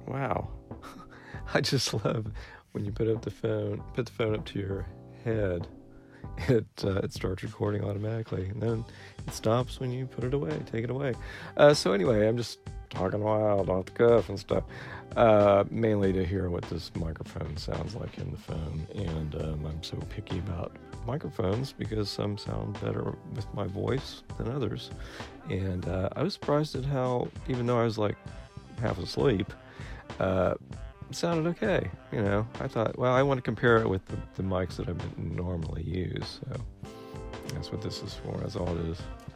wow. I just love when you put the phone up to your head, it starts recording automatically, and then it stops when you put it away, take it away. So anyway, I'm just talking wild off the cuff and stuff, mainly to hear what this microphone sounds like in the phone. And I'm so picky about microphones because some sound better with my voice than others. And I was surprised at how, even though I was like half asleep, it sounded okay. You know, I thought, well, I want to compare it with the mics that I normally use. So that's what this is for. That's all it is.